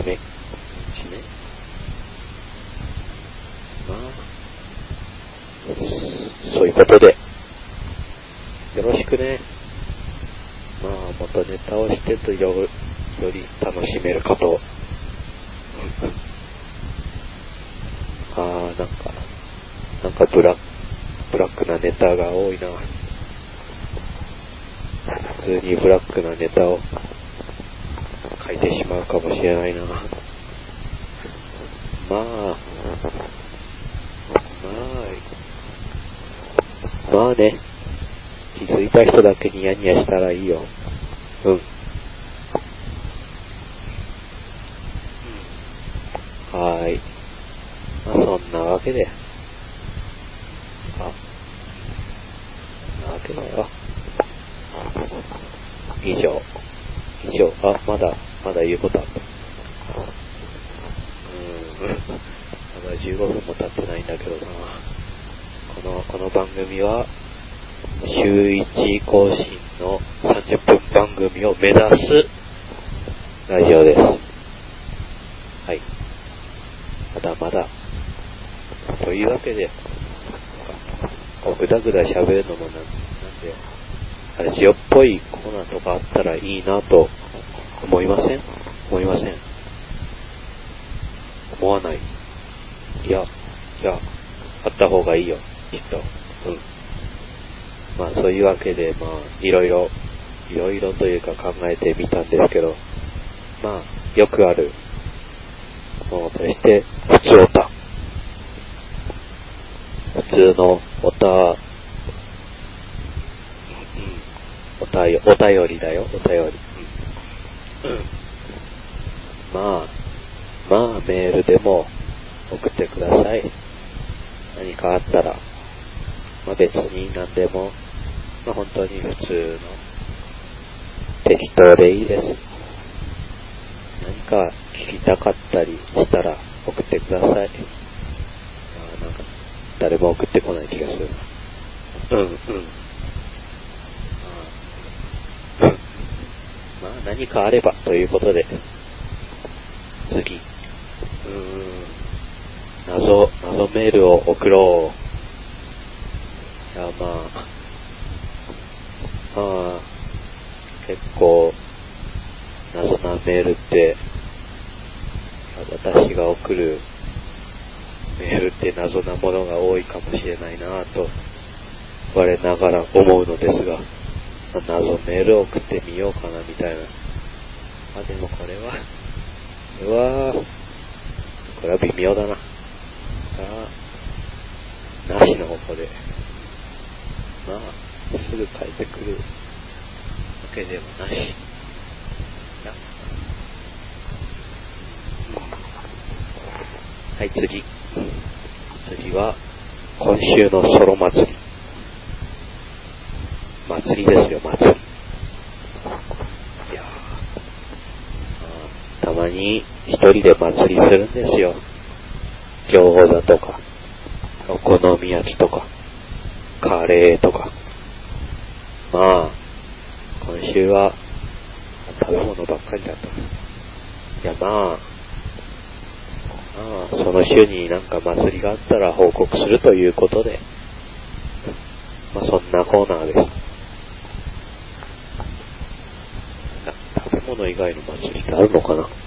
めしね。まあ、そういうことで、よろしくね。まあ、元ネタをしてとより楽しめるかと。なんかブラックなネタが多いな。普通にブラックなネタを書いてしまうかもしれないな。まあね、気づいた人だけニヤニヤしたらいいよ。はーい。まあそんなわけで、以上、まだ言うことあった。まだ15分も経ってないんだけどな。この番組は、週1更新の30分番組を目指すラジオです。はい。まだ。というわけで、ぐだぐだ喋るのもなんで、ラジオっぽいコーナーとかあったらいいなと思いません？思わない。いや、あった方がいいよ、きっと。まあそういうわけで、まあいろいろというか考えてみたんですけど、まあよくあるものとして、普通のお便りだよ、お便り。まあメールでも送ってください。何かあったら、まあ別に何でも、まあ本当に普通の適当でいいです。何か聞きたかったりしたら送ってください。なんか誰も送ってこない気がする。まあ何かあればということで、次。謎メールを送ろう。いや、まあ、結構、謎なメールって、私が送るメールって謎なものが多いかもしれないなぁと、我ながら思うのですが、謎メールを送ってみようかなみたいな。でもこれは微妙だな。なしの方向で。まあ、すぐ帰ってくるわけでもなし。はい、次は、今週のソロ祭り。祭りですよ、祭り。いやたまに一人で祭りするんですよ。餃子とか、お好み焼きとか、カレーとか。まあ、今週は食べ物ばっかりだった。いや、まあ、その週になんか祭りがあったら報告するということで、まあそんなコーナーです。食べ物以外の祭りってあるのかな？